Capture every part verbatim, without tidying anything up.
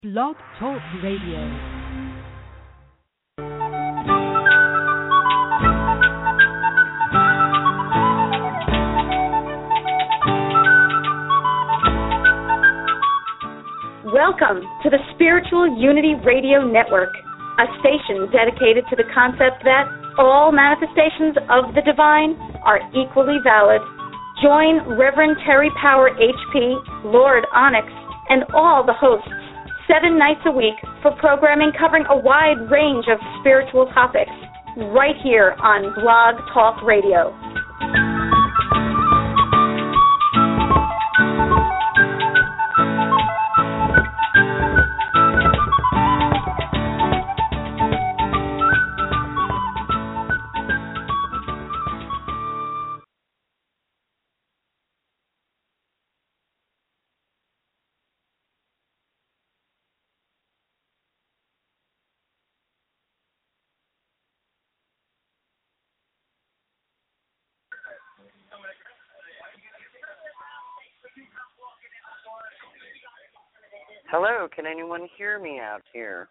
Blog Talk Radio. Welcome to the Spiritual Unity Radio Network, a station dedicated to the concept that all manifestations of the divine are equally valid. Join Reverend Terry Power H P, Lord Onyx, and all the hosts seven nights a week for programming covering a wide range of spiritual topics right here on Blog Talk Radio. Hello, can anyone hear me out here?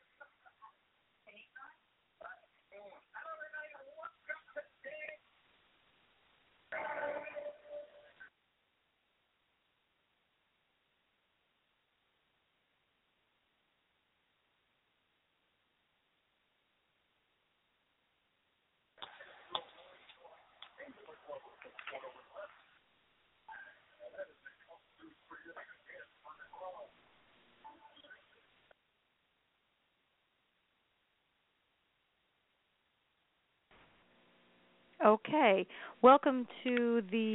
Okay, welcome to the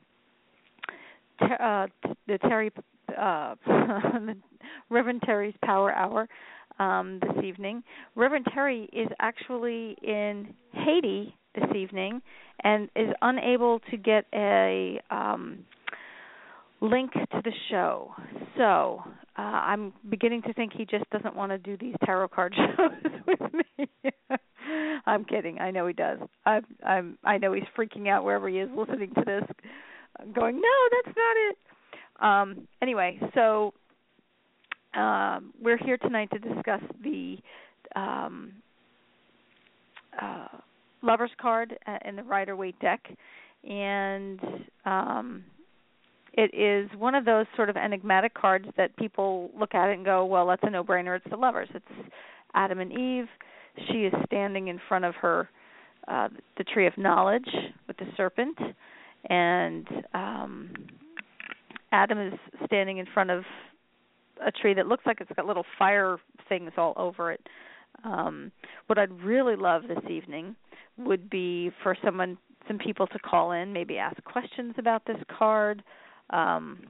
uh, the Terry uh, Reverend Terry's Power Hour um, this evening. Reverend Terry is actually in Haiti this evening and is unable to get a um, link to the show. So uh, I'm beginning to think he just doesn't want to do these tarot card shows with me. I'm kidding. I know he does. I, I'm. I know he's freaking out wherever he is listening to this, going, "No, that's not it." Um, anyway, so um, we're here tonight to discuss the um, uh, Lover's card in the Rider-Waite deck, and um, it is one of those sort of enigmatic cards that people look at it and go, "Well, that's a no-brainer. It's the Lovers. It's Adam and Eve." She is standing in front of her, uh, the tree of knowledge with the serpent, and um, Adam is standing in front of a tree that looks like it's got little fire things all over it. Um, what I'd really love this evening would be for someone, some people to call in, maybe ask questions about this card, um,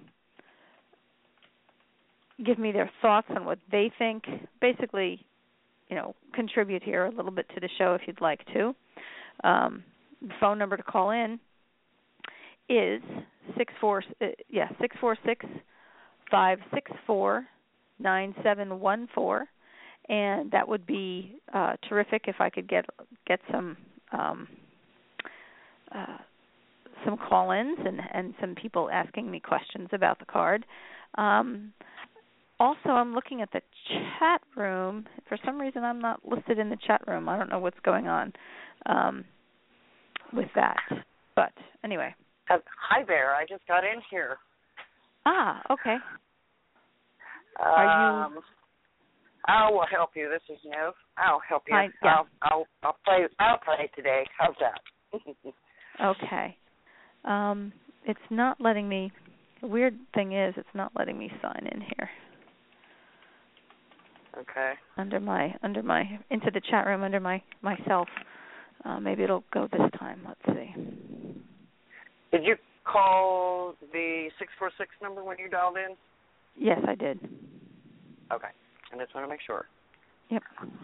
give me their thoughts on what they think, basically, you know, contribute here a little bit to the show if you'd like to. Um, the phone number to call in is six four uh, yeah six four six five six four nine seven one four, and that would be uh, terrific if I could get get some um, uh, some call-ins and and some people asking me questions about the card. Um, Also, I'm looking at the chat room. For some reason, I'm not listed in the chat room. I don't know what's going on um, with that. But anyway. Uh, hi there. I just got in here. Ah, okay. Um, Are you? I will help you. This is Nov. I'll help you. I, yeah. I'll, I'll, I'll play. I'll play today. How's that? Okay. Um, it's not letting me. The weird thing is, it's not letting me sign in here. Okay. Under my, under my, into the chat room under my myself. Uh, maybe it'll go this time. Let's see. Did you call the six four six number when you dialed in? Yes, I did. Okay. I just want to make sure. Yep.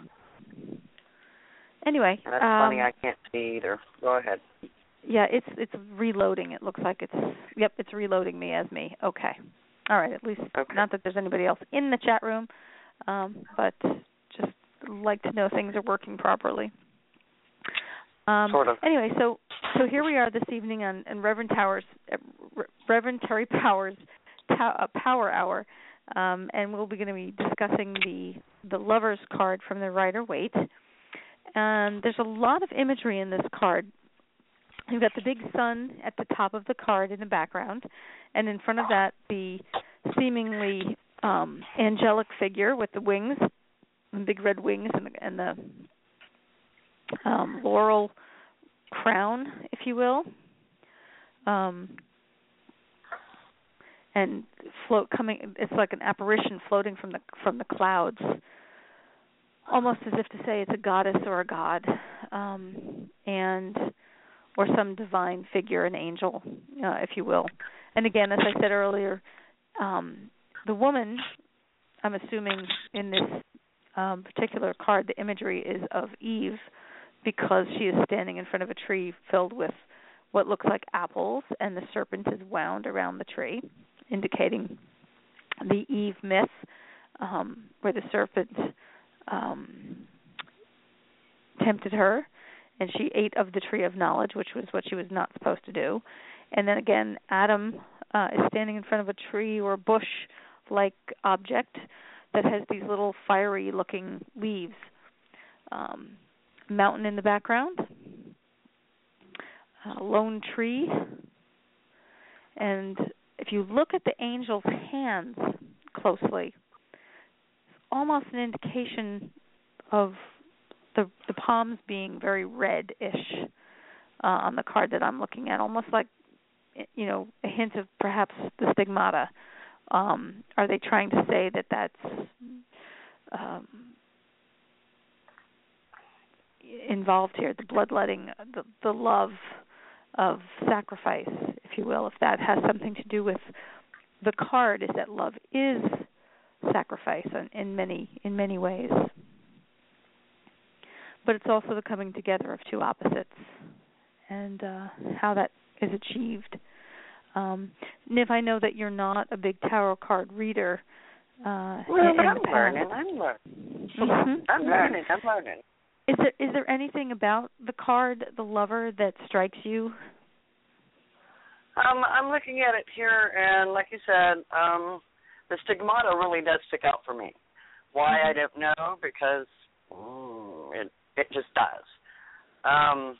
Anyway. And that's um, funny. I can't see either. Go ahead. Yeah, it's it's reloading. It looks like it's, yep, it's reloading me as me. Okay. All right, at least, okay. Not that there's anybody else in the chat room, um, but just like to know things are working properly. Um, sort of. Anyway, so so here we are this evening on, on Reverend Towers, uh, Reverend Terry Powers' ta- uh, Power Hour, Um, and we'll be going to be discussing the the Lover's card from the Rider-Waite. And there's a lot of imagery in this card. You've got the big sun at the top of the card in the background, and in front of that, the seemingly um, angelic figure with the wings, the big red wings, and the, and the um, laurel crown, if you will. Um, and float coming. It's like an apparition floating from the from the clouds, almost as if to say it's a goddess or a god, um, and or some divine figure, an angel, uh, if you will. And again, as I said earlier, um, the woman, I'm assuming in this um, particular card, the imagery is of Eve, because she is standing in front of a tree filled with what looks like apples, and the serpent is wound around the tree, indicating the Eve myth, um, where the serpent um, tempted her, and she ate of the tree of knowledge, which was what she was not supposed to do. And then again, Adam uh, is standing in front of a tree or bush-like object that has these little fiery-looking leaves. Um, mountain in the background, a lone tree, and if you look at the angel's hands closely, it's almost an indication of the the palms being very red-ish uh, on the card that I'm looking at, almost like, you know, a hint of perhaps the stigmata. Um, are they trying to say that that's um, involved here, the bloodletting, the, the love of sacrifice, if you will, if that has something to do with the card, is that love is sacrifice in, in many in many ways. But it's also the coming together of two opposites and uh, how that is achieved. Um, Niv, I know that you're not a big tarot card reader. Uh, well, in, in I'm the past. learning. I'm learning. Mm-hmm. I'm learning. I'm learning. Is there is there anything about the card, the Lover, that strikes you? Um, I'm looking at it here, and like you said, um, the stigmata really does stick out for me. Why, I don't know, because mm, it it just does. Um,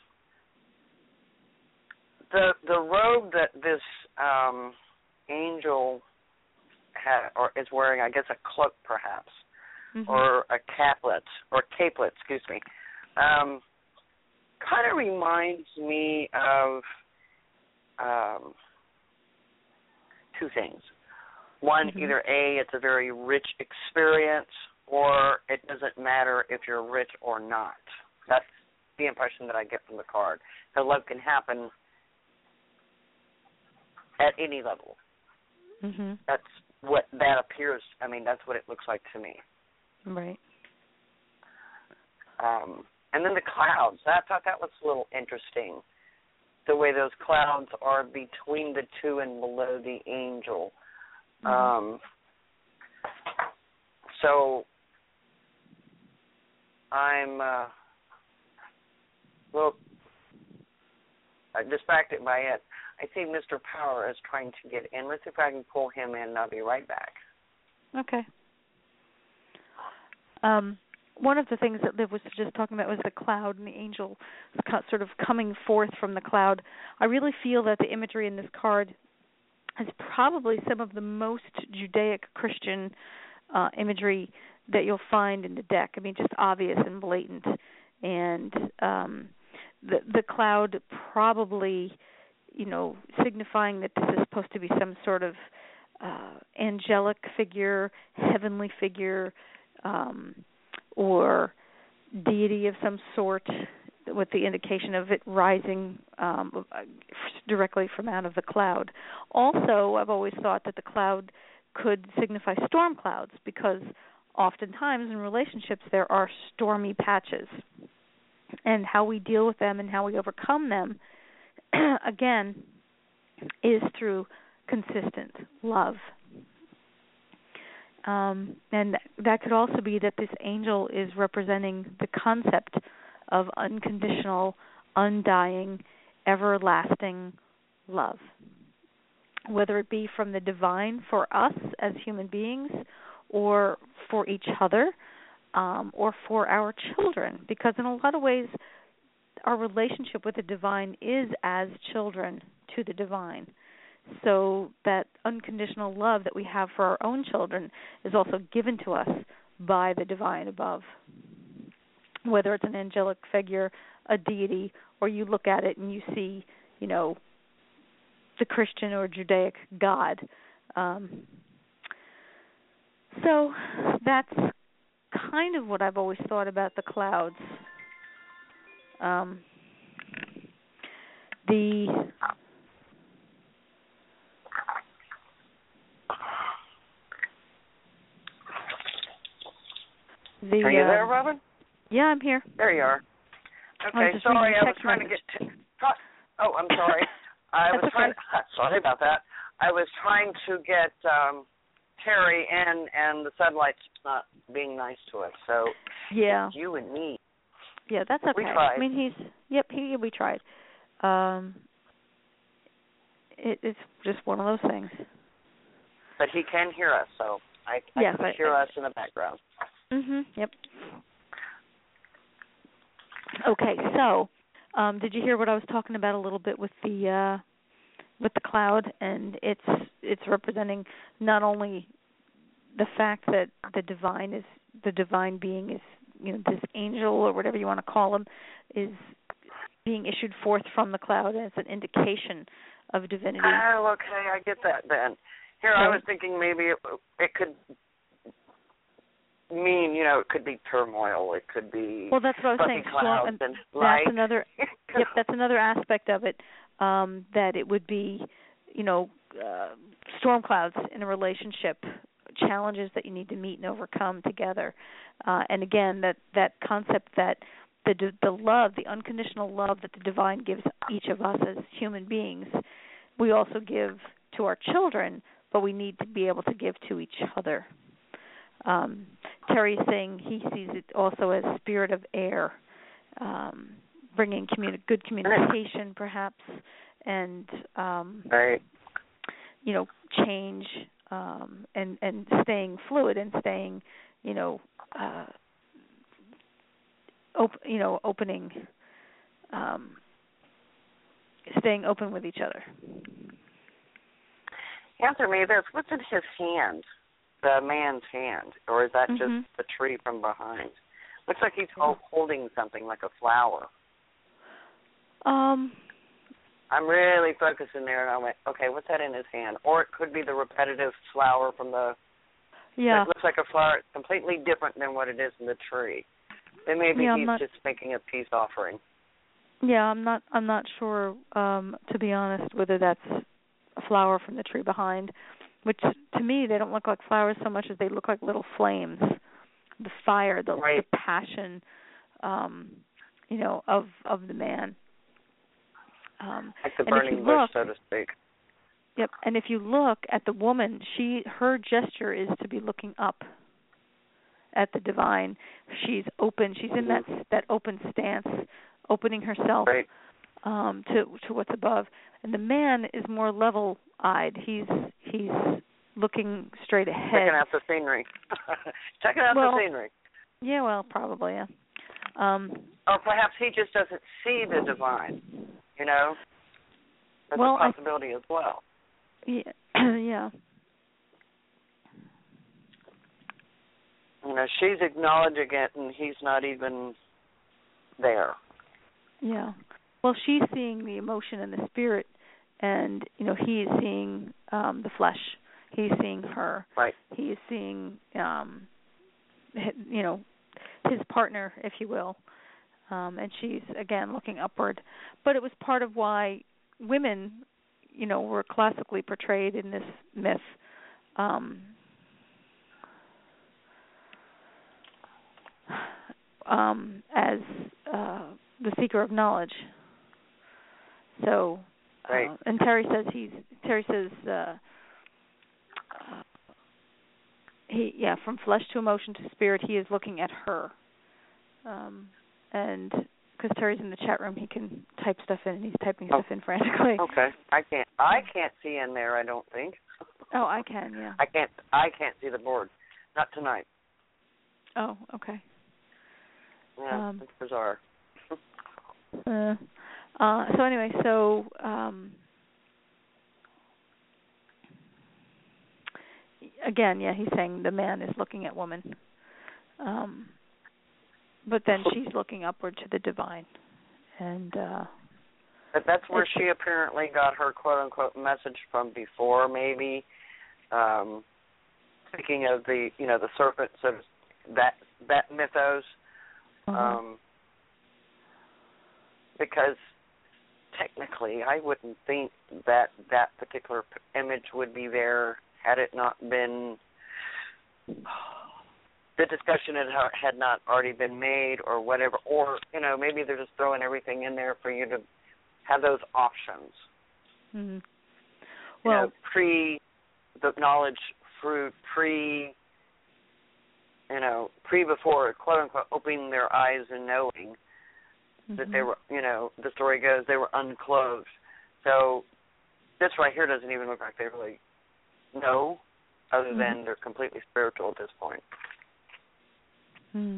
the the robe that this um, angel ha- or is wearing, I guess a cloak perhaps, mm-hmm. or a caplet, or capelet, excuse me, um, kind of reminds me of um, two things. One, mm-hmm. either A, it's a very rich experience, or it doesn't matter if you're rich or not. That's the impression that I get from the card. The love can happen at any level. Mm-hmm. That's what that appears, I mean, that's what it looks like to me. Right. Um, and then the clouds, I thought that was a little interesting, the way those clouds are between the two and below the angel. Mm-hmm. Um, so I'm uh, well distracted by it. I see Mister Power is trying to get in. Let's see if I can pull him in, and I'll be right back. Okay. Um, one of the things that Liv was just talking about was the cloud and the angel sort of coming forth from the cloud. I really feel that the imagery in this card is probably some of the most Judaic-Christian uh, imagery that you'll find in the deck. I mean, just obvious and blatant. And um, the the cloud probably, you know, signifying that this is supposed to be some sort of uh, angelic figure, heavenly figure, um, or deity of some sort, with the indication of it rising um, directly from out of the cloud. Also, I've always thought that the cloud could signify storm clouds, because oftentimes in relationships there are stormy patches, and how we deal with them and how we overcome them, again, is through consistent love. Um, and that could also be that this angel is representing the concept of unconditional, undying, everlasting love. whether it be from the divine for us as human beings or for each other um, or for our children. Because in a lot of ways, our relationship with the divine is as children to the divine. So that unconditional love that we have for our own children is also given to us by the divine above. Whether it's an angelic figure, a deity, or you look at it and you see, you know, the Christian or Judaic God. Um, so that's kind of what I've always thought about the clouds. Um, the the Are you uh, there, Robin? Yeah, I'm here. There you are. Okay, I was sorry, I was text trying message. to get. To, oh, I'm sorry. I was okay. trying. Sorry about that. I was trying to get um, Terry in, and the satellite's not being nice to us. So yeah, it's you and me. Yeah, that's okay. We tried. I mean, he's yep. He we tried. Um, it, it's just one of those things. But he can hear us, so I, I yes, can I, hear I, us in the background. Mhm. Yep. Okay, so um, did you hear what I was talking about a little bit with the uh, with the cloud, and it's it's representing not only the fact that the divine is the divine being is, you know, this angel or whatever you want to call him is being issued forth from the cloud, and it's an indication of divinity. Oh, okay, I get that then. Here, okay. I was thinking maybe it, it could mean, you know, it could be turmoil, it could be well, that's what I was saying. clouds Storm, and that's light. another. Yep, that's another aspect of it. Um, that it would be, you know, uh, storm clouds in a relationship, challenges that you need to meet and overcome together. Uh, and again, that, that concept that the the love, the unconditional love that the divine gives each of us as human beings, we also give to our children, but we need to be able to give to each other. Um, Terry's saying he sees it also as spirit of air, um, bringing communi- good communication, perhaps, and um, right. you know, change um, and and staying fluid and staying, you know, uh, op- you know, opening, um, staying open with each other. Answer me this: what's in his hand? The man's hand, or is that mm-hmm. just the tree from behind? Looks like he's holding something like a flower. Um, I'm really focusing there, and I went, okay, what's that in his hand? Or it could be the repetitive flower from the. Yeah. It looks like a flower completely different than what it is in the tree. Then maybe yeah, he's not, just making a peace offering. Yeah, I'm not. I'm not sure, um, to be honest, whether that's a flower from the tree behind. Which, to me, they don't look like flowers so much as they look like little flames. The fire, the, right. the passion, um, you know, of of the man. Um, like the and burning if you bush, look, so to speak. Yep. And if you look at the woman, she her gesture is to be looking up at the divine. She's open. She's in mm-hmm. that that open stance, opening herself right. um, to to what's above. And the man is more level-eyed. He's he's looking straight ahead. Checking out the scenery. Checking out well, the scenery. Yeah, well, probably, yeah. Um, or perhaps he just doesn't see the divine, you know? That's well, a possibility I, as well. Yeah, yeah. You know, she's acknowledging it, and he's not even there. Yeah. Well, she's seeing the emotion and the spirit, and, you know, he is seeing um, the flesh. He's seeing her. Right. He is seeing, um, you know, his partner, if you will. Um, and she's, again, looking upward. But it was part of why women, you know, were classically portrayed in this myth. Um, um, as uh, the seeker of knowledge. So, right. uh, and Terry says he's Terry says uh, uh, he yeah from flesh to emotion to spirit he is looking at her, um, and because Terry's in the chat room, he can type stuff in, and he's typing Oh. stuff in frantically. Okay. I can't. I can't see in there. I don't think. Oh, I can. Yeah. I can't. I can't see the board. Not tonight. Oh, okay. Yeah, Um, it's bizarre. uh, uh, so anyway, so um, again, yeah, he's saying the man is looking at woman, um, but then she's looking upward to the divine, and uh, but that's where she apparently got her quote unquote message from before, maybe. Um, speaking of the, you know, the serpent, so that that mythos. uh-huh. Um, because technically, I wouldn't think that that particular p- image would be there had it not been, the discussion had, had not already been made or whatever, or, you know, maybe they're just throwing everything in there for you to have those options. Mm-hmm. Well, you know, pre the knowledge fruit, pre, you know, pre before, quote unquote, opening their eyes and knowing mm-hmm. that they were, you know, the story goes they were unclothed. So this right here doesn't even look like they really know, other mm-hmm. than they're completely spiritual at this point. Hmm.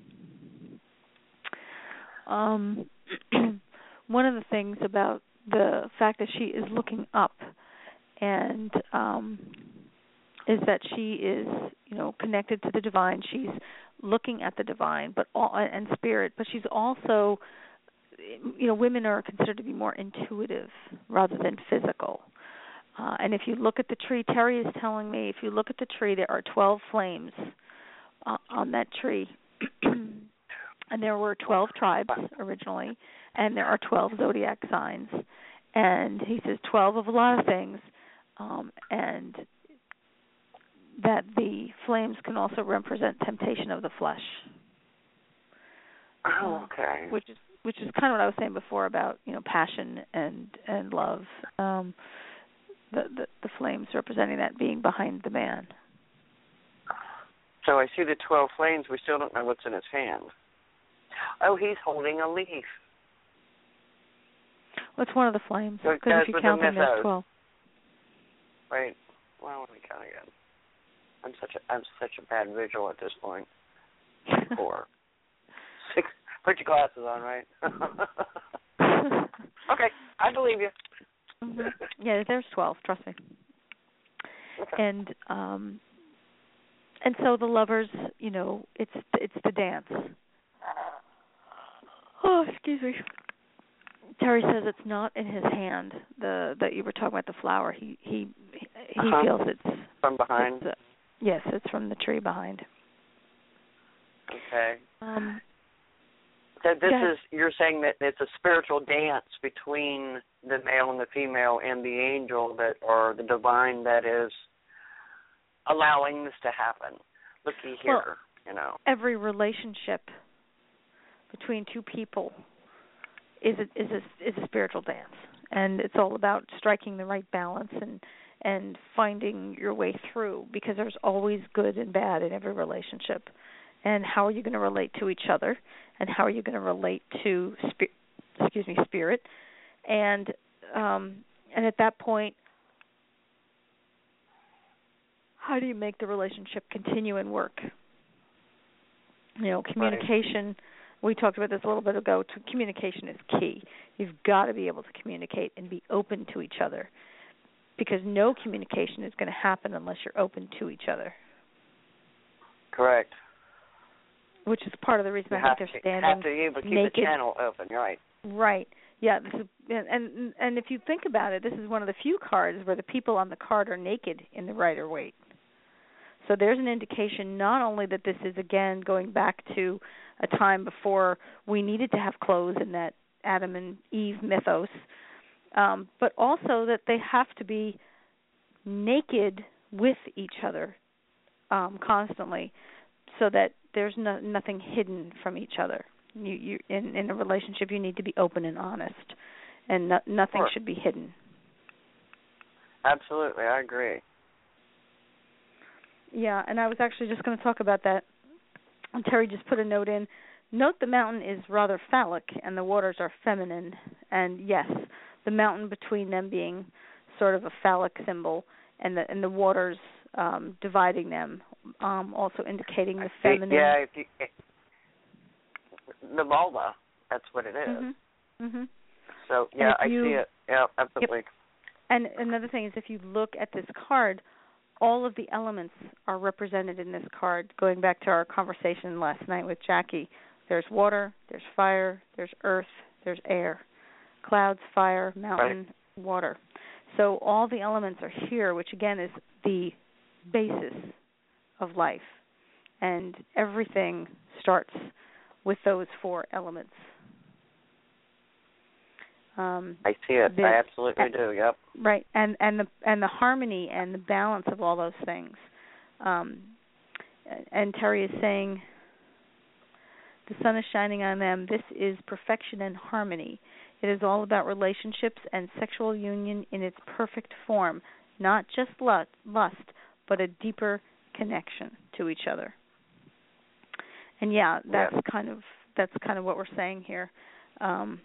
Um, one of the things about the fact that she is looking up and um, is that she is, you know, connected to the divine. She's looking at the divine, but all, and spirit, but she's also, you know, women are considered to be more intuitive rather than physical. Uh, and if you look at the tree, Terry is telling me, if you look at the tree, there are twelve flames uh, on that tree. And there were twelve tribes originally, and there are twelve zodiac signs. And he says twelve of a lot of things, um, and that the flames can also represent temptation of the flesh. Oh, okay. Uh, which is which is kind of what I was saying before about, you know, passion and and love. Um, the, the the flames representing that being behind the man. So I see the twelve flames. We still don't know what's in his hand. Oh, he's holding a leaf. What's one of the flames? So because if you count them, there's twelve. Wait. Well, let me count again. I'm such a I'm such a bad visual at this point. Four, six. Put your glasses on, right? Okay, I believe you. Mm-hmm. Yeah, there's twelve. Trust me. Okay. And um, and so the lovers, you know, it's it's the dance. Oh, excuse me. Terry says it's not in his hand. The that you were talking about the flower. He he he uh-huh. feels it's from behind. It's, uh, yes, it's from the tree behind. Okay. Um. So this yeah. is you're saying that it's a spiritual dance between the male and the female and the angel that or the divine that is allowing this to happen. Looky here, well, you know. Every relationship between two people is a, is a, is a spiritual dance, and it's all about striking the right balance and and finding your way through, because there's always good and bad in every relationship. And how are you going to relate to each other, and how are you going to relate to spi- excuse me spirit, and um, and at that point, how do you make the relationship continue and work? You know, communication. Right. We talked about this a little bit ago. To communication is key. You've got to be able to communicate and be open to each other, because no communication is going to happen unless you're open to each other. Correct. Which is part of the reason you I think they're standing have to be able to keep naked. the channel open. You're right. Right. Yeah. This is, and and if you think about it, this is one of the few cards where the people on the card are naked in the Rider-Waite. So there's an indication not only that this is, again, going back to a time before we needed to have clothes in that Adam and Eve mythos, um, but also that they have to be naked with each other um, constantly, so that there's no, nothing hidden from each other. You, you in, in a relationship, you need to be open and honest, and no, nothing sure. should be hidden. Absolutely, I agree. Yeah, and I was actually just going to talk about that. And Terry just put a note in. note the mountain is rather phallic and the waters are feminine. And yes, the mountain between them being sort of a phallic symbol, and the and the waters um, dividing them, um, also indicating the feminine. Yeah, if you, the vulva. That's what it is. Mm-hmm. Mm-hmm. So yeah, I you, see it. Yeah, absolutely. Yep. And another thing is, if you look at this card, all of the elements are represented in this card. Going back to our conversation last night with Jackie, there's water, there's fire, there's earth, there's air, clouds, fire, mountain, right. water. So all the elements are here, which again is the basis of life. And everything starts with those four elements. Um, I see it. the, I absolutely do. Yep. Right, and and the and the harmony and the balance of all those things. Um, and Terry is saying, the sun is shining on them. This is perfection and harmony. It is all about relationships and sexual union in its perfect form, not just lust, lust, but a deeper connection to each other. And yeah, that's yeah. kind of that's kind of what we're saying here. Um,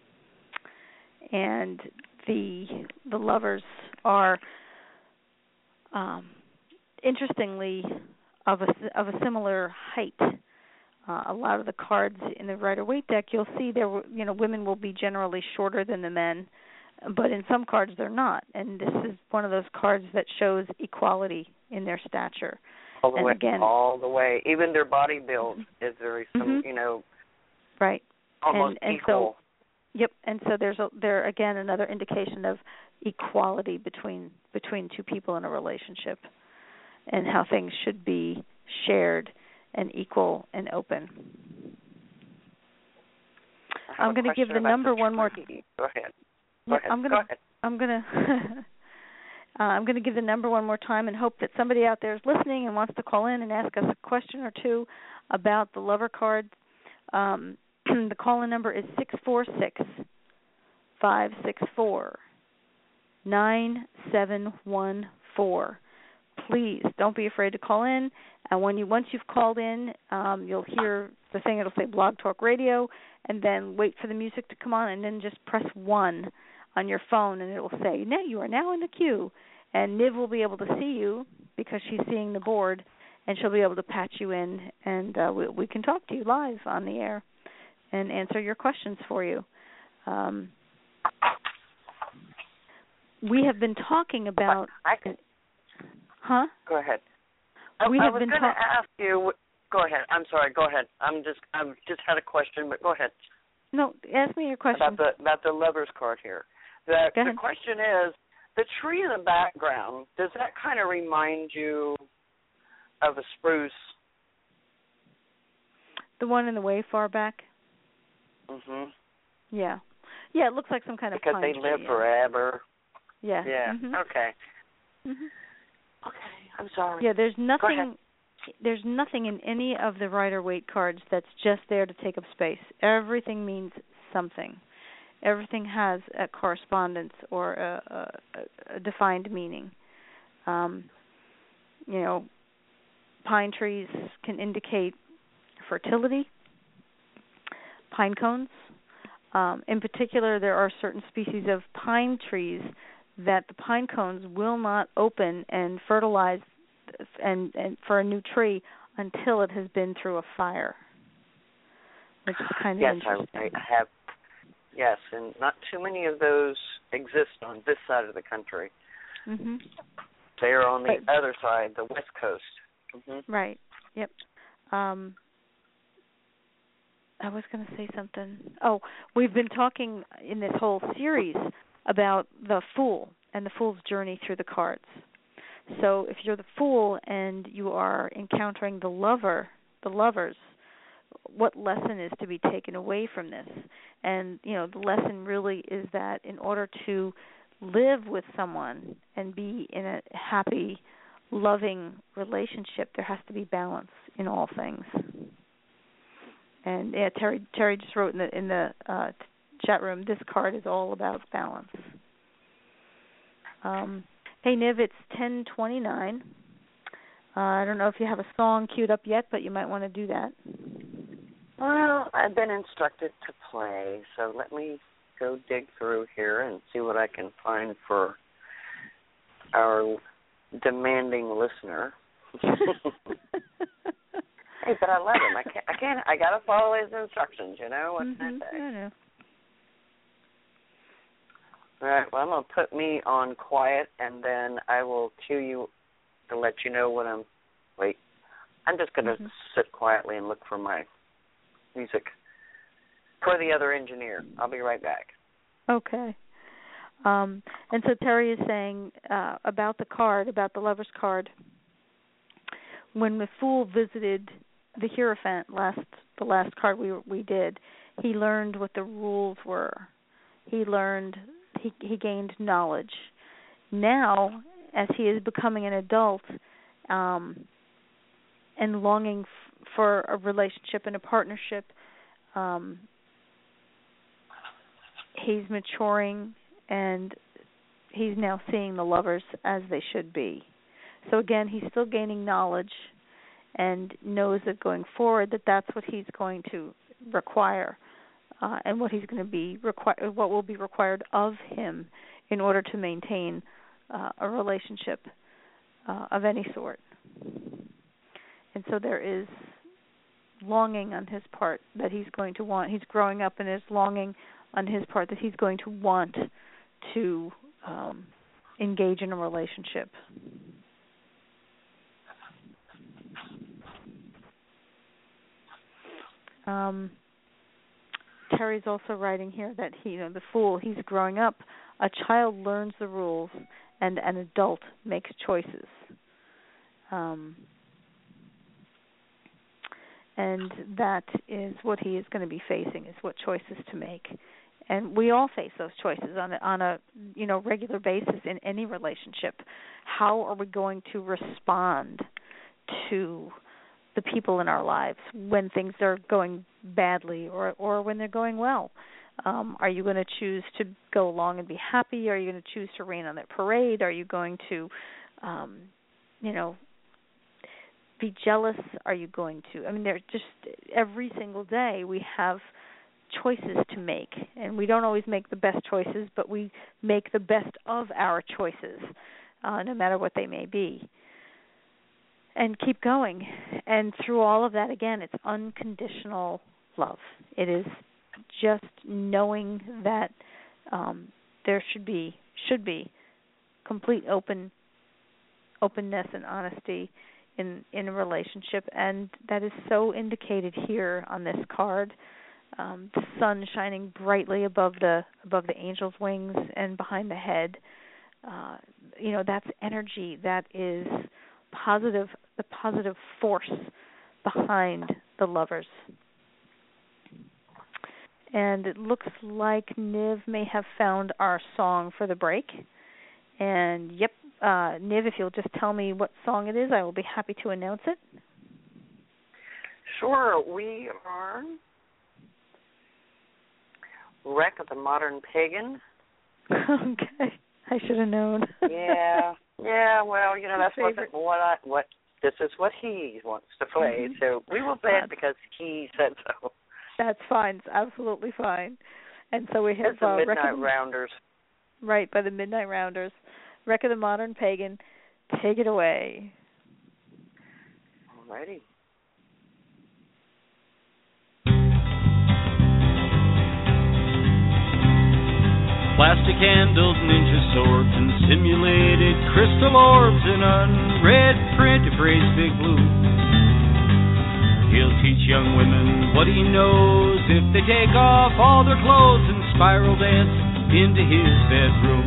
and the the lovers are, um, interestingly, of a of a similar height. Uh, a lot of the cards in the Rider-Waite deck, you'll see there, you know, women will be generally shorter than the men, but in some cards they're not. And this is one of those cards that shows equality in their stature. All the and way, again, all the way. Even their body build is very, some, mm-hmm. you know, right, almost and, and equal. So, yep, and so there's a, there again another indication of equality between between two people in a relationship, and how things should be shared and equal and open. I'm going to give the number one more. Go ahead. Go yeah, ahead. I'm going Go to. ahead. I'm going to. uh, I'm going to give the number one more time and hope that somebody out there is listening and wants to call in and ask us a question or two about the lover card. Um, the call-in number is six four six, five six four, nine seven one four. Please don't be afraid to call in. And when you once you've called in, um, you'll hear the thing. It'll say Blog Talk Radio, and then wait for the music to come on, and then just press one on your phone, and it will say, "Now you are now in the queue." And Niv will be able to see you because she's seeing the board, and she'll be able to patch you in, and uh, we, we can talk to you live on the air and answer your questions for you. Um, we have been talking about. I can. Huh? Go ahead. I, we I have was been going ta- to ask you. Go ahead. I'm sorry. Go ahead. I'm just. I've just had a question, but go ahead. No, ask me your question about the about the lovers card here. The the question is, the tree in the background. Does that kind of remind you of a spruce? The one in the way far back. Mhm. Yeah. Yeah, it looks like some kind because of pine they tree, live yeah. forever. Yeah. Yeah. Mm-hmm. Okay. Mhm. Okay. I'm sorry. Yeah, there's nothing there's nothing in any of the Rider-Waite cards that's just there to take up space. Everything means something. Everything has a correspondence or a, a, a defined meaning. Um, you know, pine trees can indicate fertility. Pine cones. Um, in particular, there are certain species of pine trees that the pine cones will not open and fertilize and, and for a new tree until it has been through a fire, which is kind of yes, interesting. I, I have. Yes, and not too many of those exist on this side of the country. Mm-hmm. They are on the but, other side, the west coast. Mm-hmm. Right. Yep. Um, I was going to say something. Oh, we've been talking in this whole series about the Fool and the Fool's journey through the cards. So if you're the Fool and you are encountering the lover, the lovers, what lesson is to be taken away from this? And, you know, the lesson really is that in order to live with someone and be in a happy, loving relationship, there has to be balance in all things. And yeah, Terry Terry just wrote in the in the uh, chat room, this card is all about balance. Um, hey, Niv, it's ten twenty-nine. Uh, I don't know if you have a song queued up yet, but you might want to do that. Well, I've been instructed to play, so let me go dig through here and see what I can find for our demanding listener. Hey, but I love him. I can't. I can't. I gotta follow his instructions. You know what mm-hmm. can I say? I know. All right. Well, I'm gonna put me on quiet, and then I will cue you to let you know when I'm. Wait. I'm just gonna mm-hmm. sit quietly and look for my music for the other engineer. I'll be right back. Okay. Um, and so Terry is saying uh, about the card, about the Lover's card. When the Fool visited the Hierophant last, the last card we we did, he learned what the rules were. He learned, he he gained knowledge. Now, as he is becoming an adult, um, and longing f- for a relationship and a partnership, um, he's maturing, and he's now seeing the lovers as they should be. So again, he's still gaining knowledge and knows that going forward that that's what he's going to require, uh, and what he's going to be require, what will be required of him in order to maintain uh, a relationship uh, of any sort. And so there is longing on his part that he's going to want. He's growing up, and there's longing on his part that he's going to want to um, engage in a relationship. Um, Terry's also writing here that he, you know, the Fool, he's growing up. A child learns the rules, and an adult makes choices. Um, and that is what he is going to be facing, is what choices to make. And we all face those choices on a, on a you know regular basis in any relationship. How are we going to respond to the people in our lives when things are going badly or, or when they're going well? Um, are you going to choose to go along and be happy? Are you going to choose to rain on their parade? Are you going to, um, you know, be jealous? Are you going to? I mean, there's just every single day we have choices to make, and we don't always make the best choices, but we make the best of our choices, uh, no matter what they may be. And keep going. And through all of that, again, it's unconditional love. It is just knowing that um, there should be should be complete open openness and honesty in in a relationship, and that is so indicated here on this card. Um, the sun shining brightly above the above the angel's wings and behind the head. Uh, you know, that's energy. That is positive. The positive force behind the lovers. And it looks like Niv may have found our song for the break. And yep, uh, Niv, if you'll just tell me what song it is, I will be happy to announce it. Sure, we are Wreck of the Modern Pagan. Okay, I should have known. yeah, yeah. Well, you know, that's what, what I what. This is what he wants to play, mm-hmm. so we will play it because he said so. That's fine. It's absolutely fine. And so we have it's the uh, Midnight Wreck Rounders. Right, by the Midnight Rounders. Wreck of the Modern Pagan. Take it away. Alrighty. Plastic handled ninja swords and simulated crystal orbs in unread print of raised big blue. He'll teach young women what he knows if they take off all their clothes and spiral dance into his bedroom.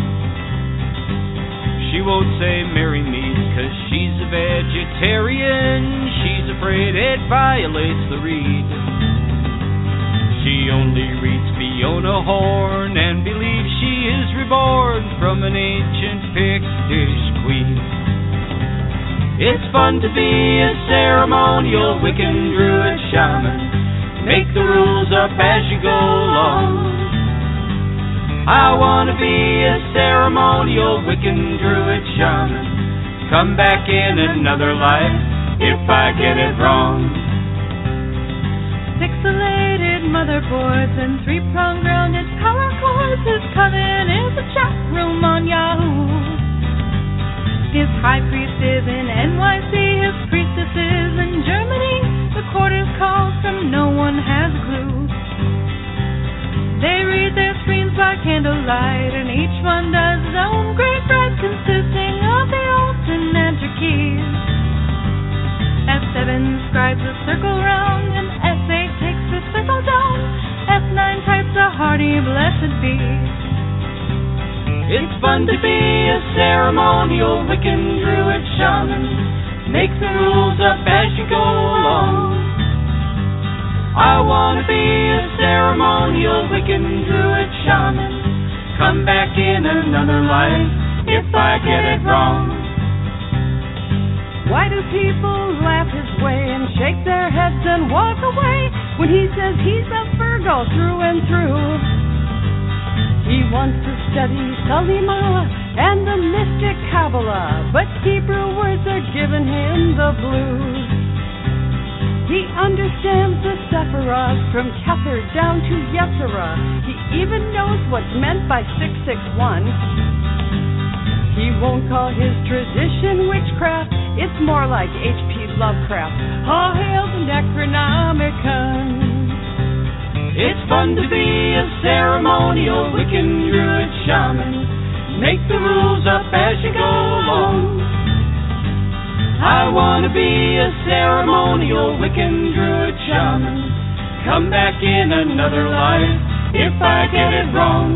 She won't say marry me cause she's a vegetarian. She's afraid it violates the reed. She only reads Fiona Horn and believes she is reborn from an ancient Pictish queen. It's fun to be a ceremonial Wiccan druid shaman. Make the rules up as you go along. I want to be a ceremonial Wiccan druid shaman. Come back in another life if I get it wrong. Pick motherboards and three-prong grounded power cords. His cousin is a chat room on Yahoo. His high priest is in N Y C, his priestess is in Germany. The quarters calls from no one has a clue. They read their screens by candlelight, and each one does his own great rite, consisting of the alternate keys. F seven scribes a circle round, and F eight takes the circle down. F nine types a hearty blessed be. It's fun to be a ceremonial Wiccan druid shaman. Make the rules up as you go along. I want to be a ceremonial Wiccan druid shaman. Come back in another life if I get it wrong. Why do people laugh his way and shake their heads and walk away when he says he's a Virgo through and through? He wants to study Salima and the mystic Kabbalah, but Hebrew words are giving him the blues. He understands the Sephiroth from Kether down to Yetzirah. He even knows what's meant by six six one. He won't call his tradition witchcraft. It's more like H P Lovecraft. All hail the Necronomicon. It's fun to be a ceremonial Wiccan druid shaman. Make the rules up as you go along. I want to be a ceremonial Wiccan druid shaman. Come back in another life if I get it wrong.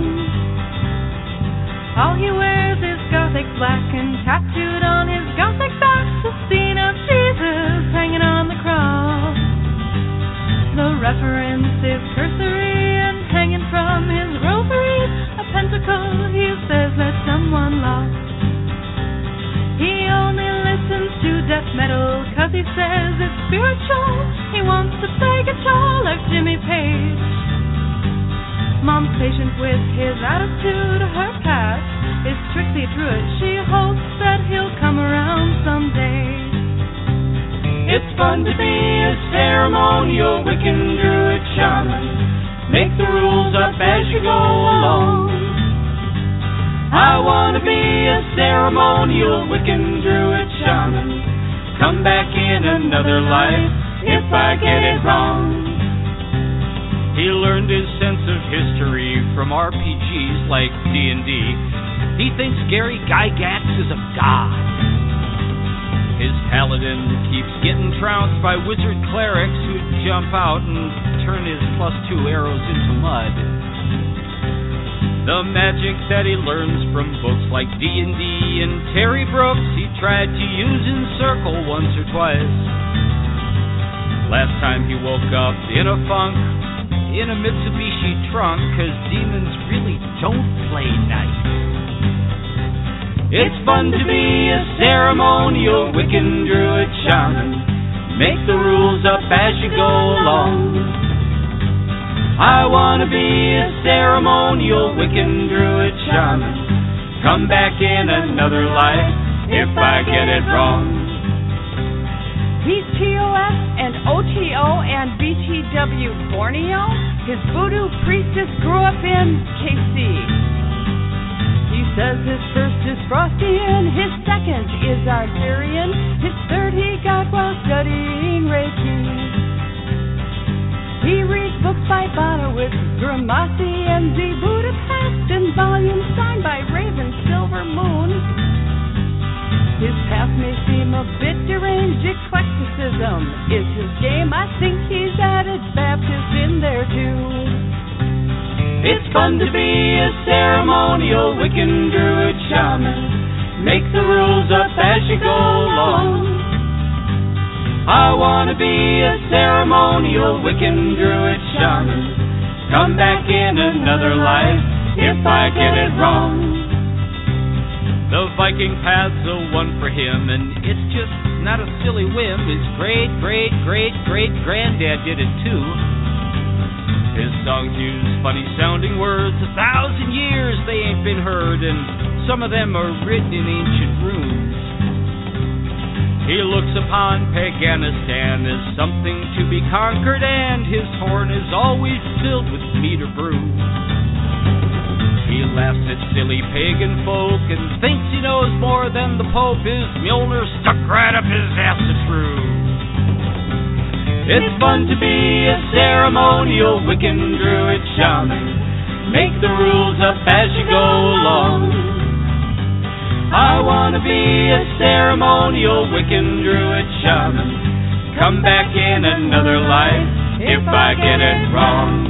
All he wears is gothic black, and tattooed on his gothic back the scene of Jesus hanging on the cross. The reference is cursory, and hanging from his rosary a pentacle he says that someone lost. He only listens to death metal cause he says it's spiritual. He wants to play guitar like Jimmy Page. Mom's patient with his attitude. Her past is Trixie Druid. She hopes that he'll come around someday. It's fun to be a ceremonial Wiccan druid shaman. Make the rules up as you go along. I want to be a ceremonial Wiccan druid shaman. Come back in another life if I get it wrong. He learned his sense of history from R P Gs like D and D. He thinks Gary Gygax is a god. His paladin keeps getting trounced by wizard clerics who jump out and turn his plus two arrows into mud. The magic that he learns from books like D and D and Terry Brooks, he tried to use in Circle once or twice. Last time he woke up in a funk, in a Mitsubishi trunk, cause demons really don't play nice. It's fun to be a ceremonial Wiccan druid shaman. Make the rules up as you go along. I want to be a ceremonial Wiccan druid shaman. Come back in another life if I get it wrong. He's T O S and O T O and B T W Borneo. His voodoo priestess grew up in K C. He says his first is Frostian, his second is Arthurian, his third he got while studying Reiki. He reads books by Bonowitz, Gramasi, and Z Budapest, and volumes signed by Raven Silver Moon. His past may seem a bit deranged. Eclecticism is his game. I think he's added Baptist in there too. It's fun to be a ceremonial Wiccan druid shaman. Make the rules up as you go along. I want to be a ceremonial Wiccan druid shaman. Come back in another life if I get it wrong. The Viking path's a one for him, and it's just not a silly whim. His great, great, great, great granddad did it too. His songs use funny-sounding words. A thousand years they ain't been heard, and some of them are written in ancient runes. He looks upon Paganistan as something to be conquered, and his horn is always filled with mead or brew. He laughs at silly pagan folk and thinks he knows more than the Pope. His Mjolnir stuck right up his ass to true. It's fun to be a ceremonial Wiccan druid shaman. Make the rules up as you go along. I want to be a ceremonial Wiccan druid shaman. Come back in another life if I get it wrong.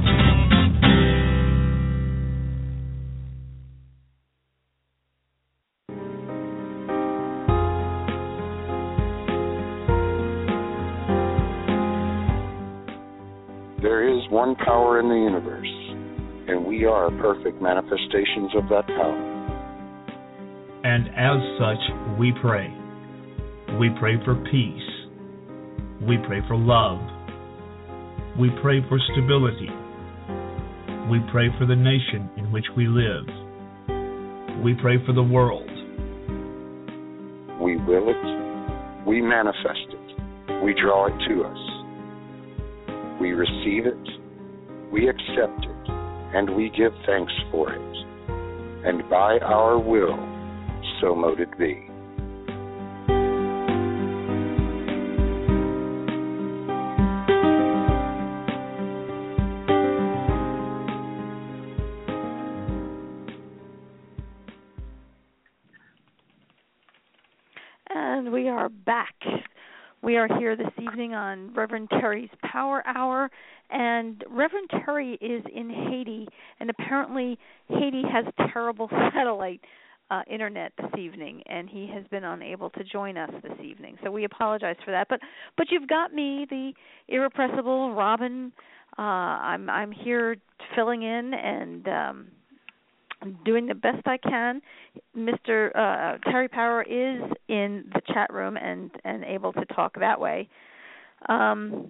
There is one power in the universe, and we are perfect manifestations of that power. And as such, we pray. We pray for peace. We pray for love. We pray for stability. We pray for the nation in which we live. We pray for the world. We will it. We manifest it. We draw it to us. We receive it. We accept it. And we give thanks for it. And by our will, so mote it be. And we are back. We are here this evening on Reverend Terry's Power Hour, and Reverend Terry is in Haiti, and apparently Haiti has terrible satellite Uh, internet this evening, and he has been unable to join us this evening. So we apologize for that. But but you've got me, the irrepressible Robin. Uh, I'm I'm here filling in and um, doing the best I can. Mister Uh, Terry Power is in the chat room and, and able to talk that way. Um,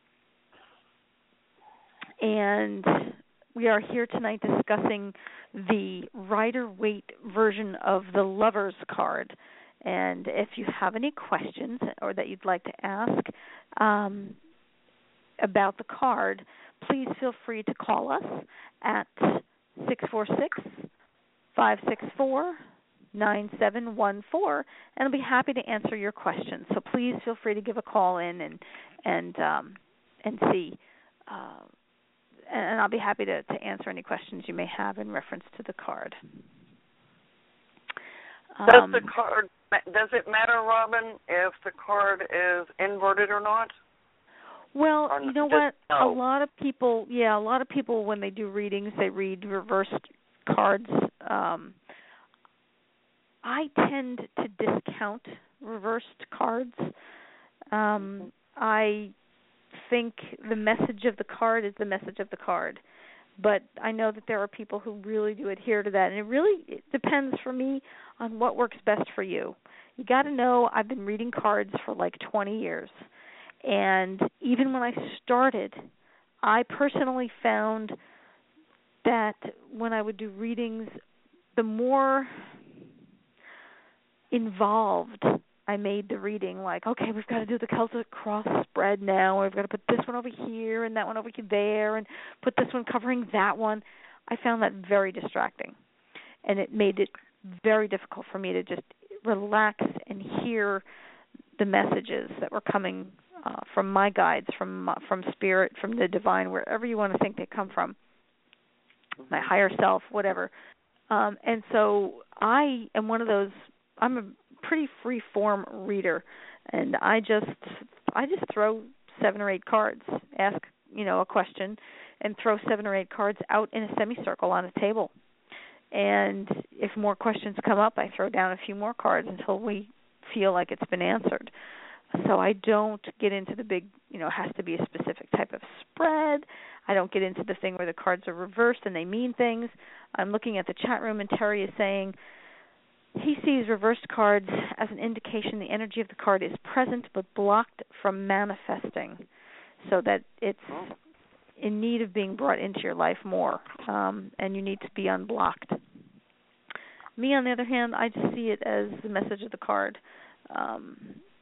and we are here tonight discussing the Rider-Waite version of the Lover's card. And if you have any questions or that you'd like to ask um, about the card, please feel free to call us at six four six, five six four, nine seven one four, and I'll be happy to answer your questions. So please feel free to give a call in and and um, and see. Uh, And I'll be happy to, to answer any questions you may have in reference to the card. Does Um, the card, does it matter, Robin, if the card is inverted or not? Well, or you know just, what? no. A lot of people, yeah, a lot of people when they do readings, they read reversed cards. Um, I tend to discount reversed cards. Um, I think the message of the card is the message of the card. But I know that there are people who really do adhere to that. And it really it depends for me on what works best for you. You got to know I've been reading cards for like twenty years. And even when I started, I personally found that when I would do readings, the more involved I made the reading, like, okay, we've got to do the Celtic cross spread now. We've got to put this one over here and that one over there and put this one covering that one. I found that very distracting. And it made it very difficult for me to just relax and hear the messages that were coming uh, from my guides, from from spirit, from the divine, wherever you want to think they come from, my higher self, whatever. Um, and so I am one of those, I'm a pretty free form reader, and I just I just throw seven or eight cards, ask you know a question, and throw seven or eight cards out in a semicircle on a table. And if more questions come up, I throw down a few more cards until we feel like it's been answered. So I don't get into the big, you know, it has to be a specific type of spread. I don't get into the thing where the cards are reversed and they mean things. I'm looking at the chat room, and Terry is saying he sees reversed cards as an indication the energy of the card is present but blocked from manifesting, so that it's in need of being brought into your life more, um, and you need to be unblocked. Me, on the other hand, I just see it as the message of the card. Um,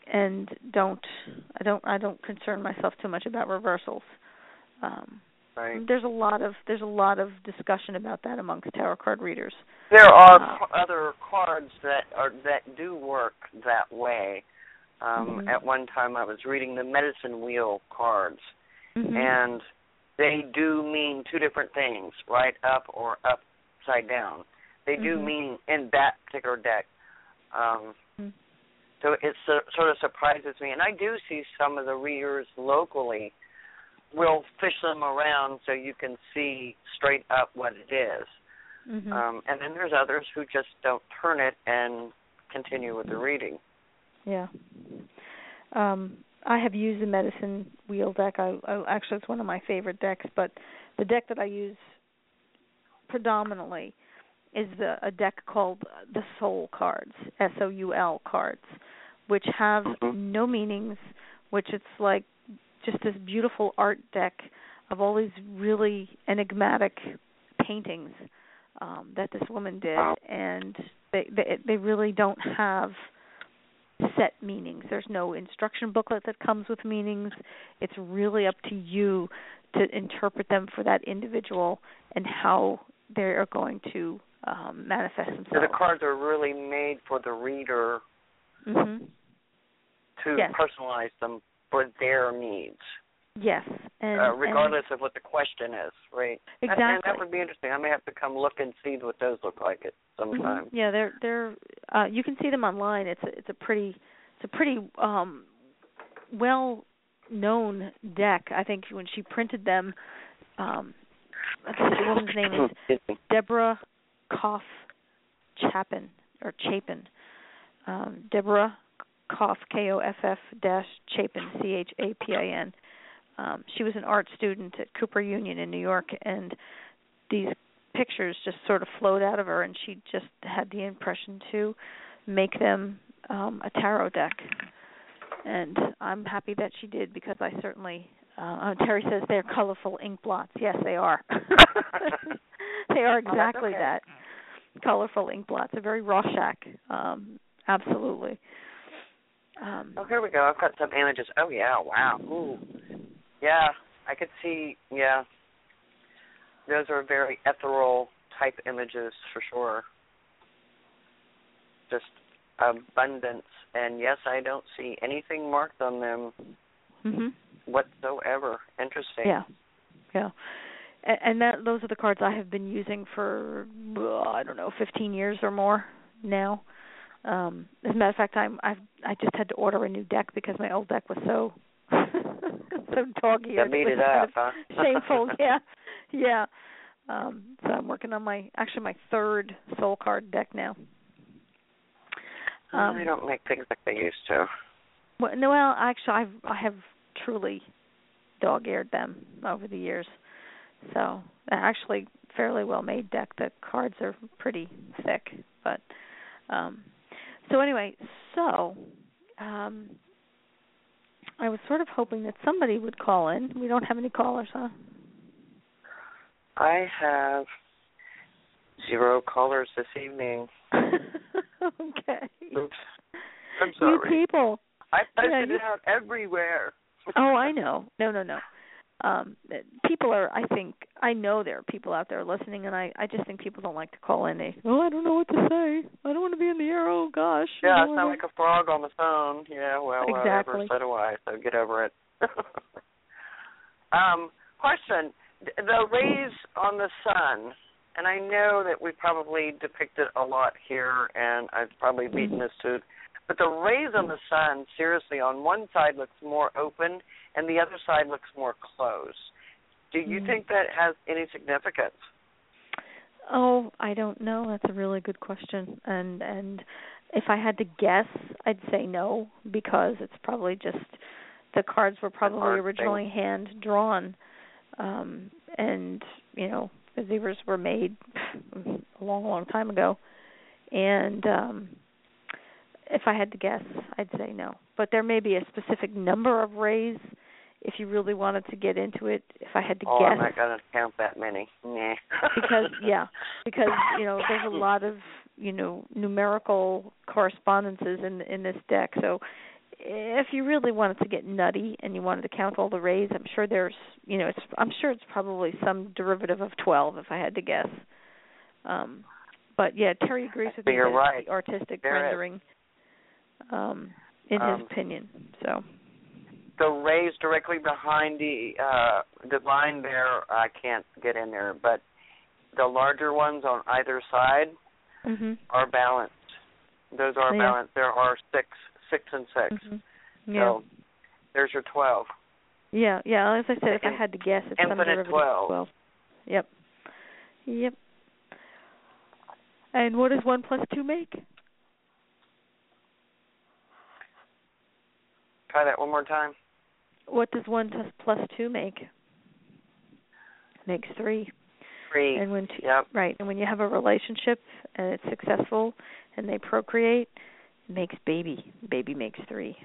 and don't I don't I don't concern myself too much about reversals. Um, right. There's a lot of there's a lot of discussion about that amongst tarot card readers. There are uh, c- other cards that are that do work that way. Um, mm-hmm. At one time, I was reading the medicine wheel cards, mm-hmm. and they do mean two different things: right up or upside down. They do mm-hmm. mean in that particular deck. Um, mm-hmm. So it so, sort of surprises me. And I do see some of the readers locally will fish them around so you can see straight up what it is. Mm-hmm. Um, and then there's others who just don't turn it and continue with the reading. Yeah. Um, I have used the medicine wheel deck. I, I actually it's one of my favorite decks, but the deck that I use predominantly is the, a deck called the Soul cards, S O U L cards, which have mm-hmm. no meanings, which it's like just this beautiful art deck of all these really enigmatic paintings um, that this woman did, wow. and they, they they really don't have set meanings. There's no instruction booklet that comes with meanings. It's really up to you to interpret them for that individual and how they are going to um, manifest themselves. So the cards are really made for the reader mm-hmm. to yes. personalize them for their needs. Yes. And, uh, regardless and of what the question is, right? Exactly. And, and that would be interesting. I may have to come look and see what those look like at some mm-hmm. time. Yeah, they're they're uh, you can see them online. It's a, it's a pretty it's a pretty um, well known deck. I think when she printed them, um, I think the woman's name is Deborah Koff Chapin or Chapin. Um, Deborah Koff, K O F F dash Chapin, C H A P I N. Um, she was an art student at Cooper Union in New York, and these pictures just sort of flowed out of her, and she just had the impression to make them um, a tarot deck. And I'm happy that she did, because I certainly, uh, Terry says they're colorful ink blots. Yes, they are. They are exactly oh, okay. that, colorful ink blots. A very Rorschach, um, absolutely. Um, oh, here we go. I've got some images. Oh, yeah, wow. Ooh. Yeah, I could see, yeah. Those are very ethereal type images for sure. Just abundance. And, yes, I don't see anything marked on them mm-hmm. whatsoever. Interesting. Yeah, yeah. And, and that those are the cards I have been using for, uh, I don't know, fifteen years or more now. Um, as a matter of fact, I'm, I've I just had to order a new deck because my old deck was so so dog-eared. That beat it, it up, kind of huh? Shameful, yeah, yeah. Um, so I'm working on my actually my third soul card deck now. Um, they don't make things like they used to. Well, no, well, actually, I've I have truly dog-eared them over the years. So they're actually fairly well-made deck. The cards are pretty thick, but. Um, So anyway, so um, I was sort of hoping that somebody would call in. We don't have any callers, huh? I have zero callers this evening. Okay. Oops. I'm sorry. You people. I posted yeah, you... it out everywhere. Oh, I know. No, no, no. Um, people are, I think, I know there are people out there listening, and I, I just think people don't like to call in. They, oh, I don't know what to say. I don't want to be in the air. Oh, gosh. Yeah, I sound wanna... like a frog on the phone. Yeah, well, exactly. whatever. So do I, so get over it. um, question. The rays on the sun, and I know that we probably depict it a lot here, and I've probably beaten this to but the rays on the sun, seriously, on one side looks more open, and the other side looks more closed. Do you mm. think that has any significance? Oh, I don't know. That's a really good question. And and if I had to guess, I'd say no, because it's probably just the cards were probably originally hand drawn, um, and you know the zebras were made a long, long time ago. And um, if I had to guess, I'd say no. But there may be a specific number of rays. If you really wanted to get into it, if I had to oh, guess. I'm not going to count that many. Nah. because, yeah, because, you know, there's a lot of, you know, numerical correspondences in in this deck. So if you really wanted to get nutty and you wanted to count all the rays, I'm sure there's, you know, it's, I'm sure it's probably some derivative of twelve, if I had to guess. Um, but yeah, Terry agrees with me You're that right. it's the artistic there rendering, um, in um, his opinion. So the rays directly behind the uh, the line there, I can't get in there, but the larger ones on either side mm-hmm. are balanced. Those are yeah. balanced. There are six, six and six. Mm-hmm. Yeah. So there's your twelve. Yeah, yeah. As I said, if I had to guess, it's some Infinite derivative twelve. of twelve. Yep. Yep. And what does one plus two make? Try that one more time. What does one plus plus two make? Makes three. Three. And when two, yep. Right. And when you have a relationship and it's successful and they procreate, it makes baby. Baby makes three.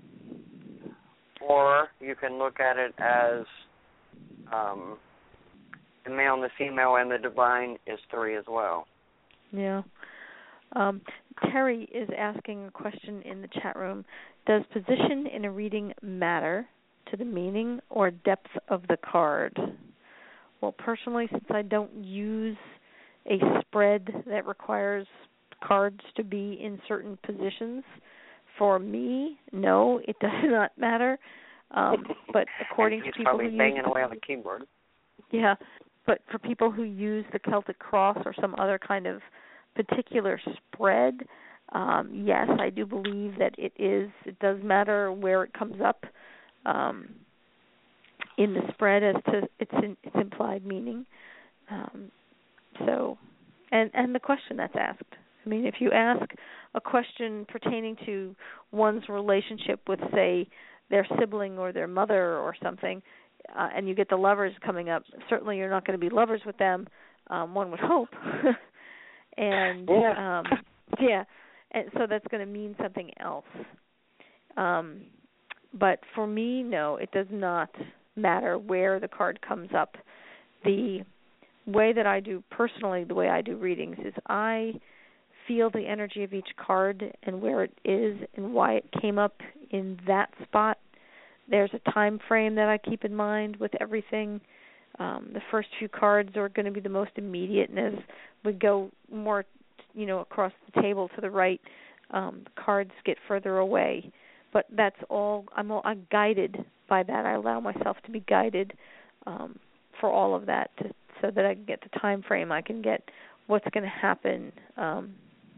Or you can look at it as um, the male and the female and the divine is three as well. Yeah. Um, Terry is asking a question in the chat room. Does position in a reading matter to the meaning or depth of the card? Well, personally, since I don't use a spread that requires cards to be in certain positions, for me, no, it does not matter. Um, but according to people who use, banging away on the keyboard. Yeah, but for people who use the Celtic Cross or some other kind of particular spread, um, yes, I do believe that it is. It does matter where it comes up um, in the spread as to its, in, its implied meaning. Um, so, and and the question that's asked. I mean, if you ask a question pertaining to one's relationship with, say, their sibling or their mother or something, uh, and you get the lovers coming up, certainly you're not going to be lovers with them, um, one would hope. and, yeah. Um, yeah, and so that's going to mean something else. Um, but for me, no, it does not matter where the card comes up. The way that I do, personally, the way I do readings is I feel the energy of each card and where it is and why it came up in that spot. There's a time frame that I keep in mind with everything. Um, the first few cards are going to be the most immediate, and as we go more, you know, across the table to the right, um, the cards get further away. But that's all. I'm, all, I'm guided by that. I allow myself to be guided um, for all of that, to, so that I can get the time frame. I can get what's going to happen. Um,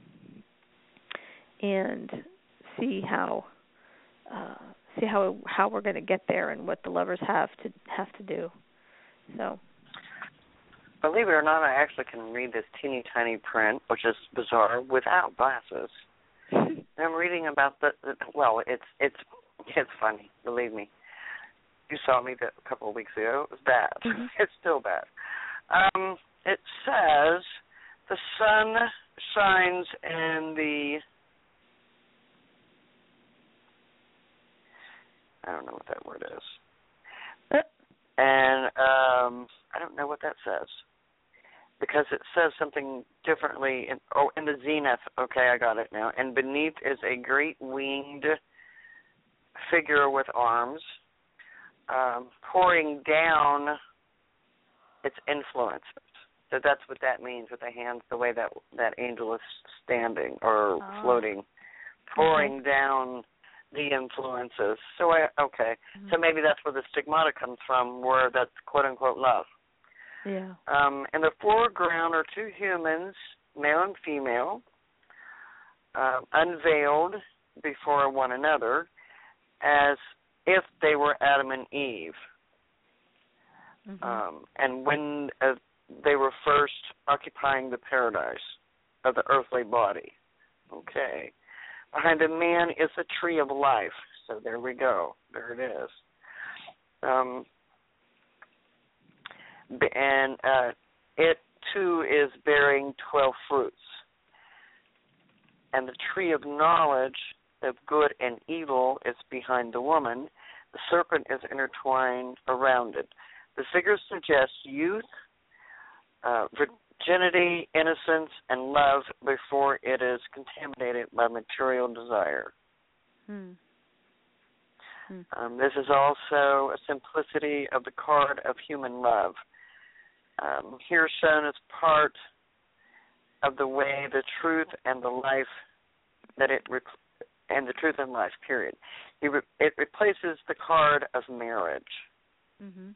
and see how uh, see how how we're going to get there and what the lovers have to have to do. So, believe it or not, I actually can read this teeny tiny print, which is bizarre, without glasses. And I'm reading about the, the well, it's it's it's funny, believe me. You saw me that a couple of weeks ago. It was bad. Mm-hmm. It's still bad. Um, it says the sun shines in the I don't know what that word is. And um, I don't know what that says. Because it says something differently. In, oh, in the zenith. Okay, I got it now. And beneath is a great winged figure with arms, um, pouring down its influences. So that's what that means with the hands, the way that that angel is standing or oh. floating, pouring okay. down the influences. So, I, okay. Mm-hmm. So maybe that's where the stigmata comes from, where that's quote-unquote love. Yeah. Um, in the foreground are two humans, male and female, uh, unveiled before one another as if they were Adam and Eve. Mm-hmm. Um, and when uh, they were first occupying the paradise of the earthly body. Okay. Behind a man is a tree of life. So there we go. There it is. Um, and uh, it, too, is bearing twelve fruits. And the tree of knowledge of good and evil is behind the woman. The serpent is intertwined around it. The figures suggest youth, uh, virginity, innocence, and love before it is contaminated by material desire. Hmm. Hmm. Um, this is also a simplicity of the card of human love. Um, here shown as part of the way, the truth, and the life that it re- and the truth and life. Period. It, re- it replaces the card of marriage, mm-hmm.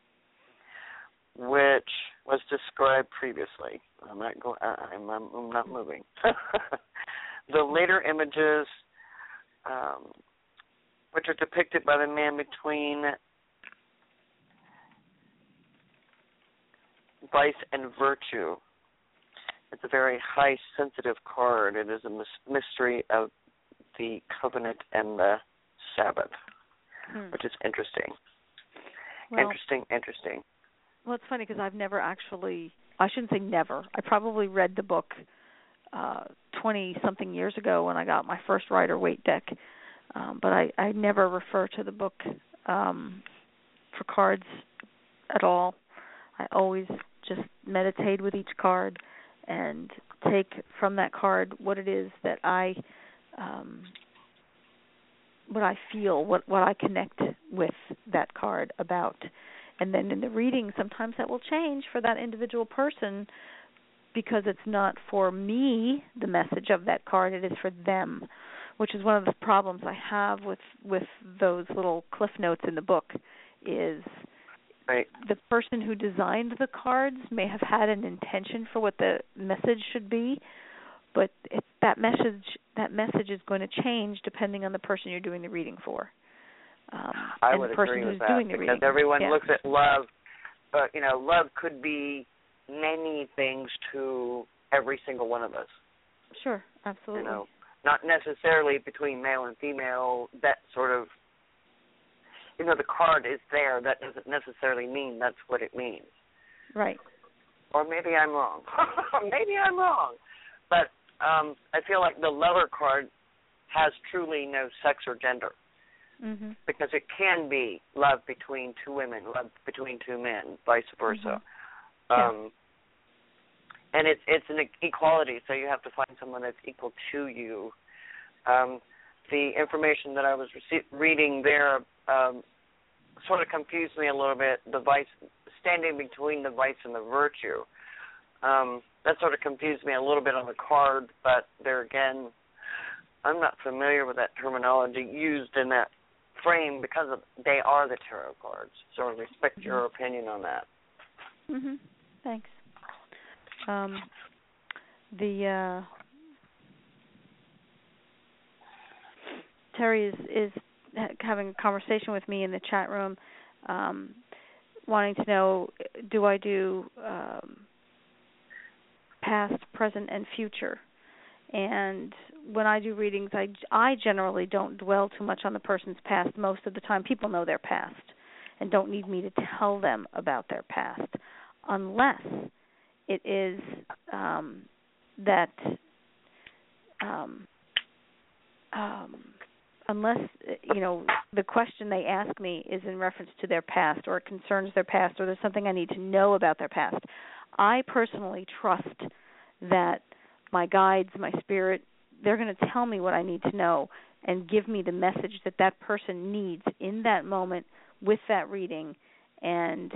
which was described previously. I'm not going. I'm, I'm not moving. The later images, um, which are depicted by the man between vice and virtue. It's a very high sensitive card. It is a mystery of the covenant and the Sabbath, hmm. which is interesting. Well, interesting, interesting. Well, it's funny because I've never actually, I shouldn't say never, I probably read the book uh, twenty-something years ago when I got my first Rider-Waite deck, um, but I, I never refer to the book um, for cards at all. I always just meditate with each card and take from that card what it is that I, um, what I feel, what, what I connect with that card about. And then in the reading, sometimes that will change for that individual person because it's not for me, the message of that card, it is for them, which is one of the problems I have with, with those little cliff notes in the book is right. The person who designed the cards may have had an intention for what the message should be, but it, that message that message is going to change depending on the person you're doing the reading for. Um, I and would the person agree who's with that doing the because reading. everyone yeah. looks at love, but you know, love could be many things to every single one of us. Sure, absolutely. You know, not necessarily between male and female. That sort of, you know, the card is there. That doesn't necessarily mean that's what it means. Right. Or maybe I'm wrong. maybe I'm wrong. But um, I feel like the lover card has truly no sex or gender. Mm-hmm. Because it can be love between two women, love between two men, vice versa. Mm-hmm. Yeah. Um, and it's it's an equality, so you have to find someone that's equal to you. Um, the information that I was rece- reading there um, sort of confused me a little bit. The vice, standing between the vice and the virtue, um, that sort of confused me a little bit on the card. But there again, I'm not familiar with that terminology used in that frame because of, they are the tarot cards. So I respect mm-hmm. your opinion on that. Mhm. Thanks. Um, the uh, Terry is is having a conversation with me in the chat room, um, wanting to know, do I do um, past, present, and future? And when I do readings, I, I generally don't dwell too much on the person's past. Most of the time, people know their past and don't need me to tell them about their past, unless it is um, that, um, um, unless, you know, the question they ask me is in reference to their past or it concerns their past or there's something I need to know about their past. I personally trust that my guides, my spirit, they're going to tell me what I need to know and give me the message that that person needs in that moment with that reading. And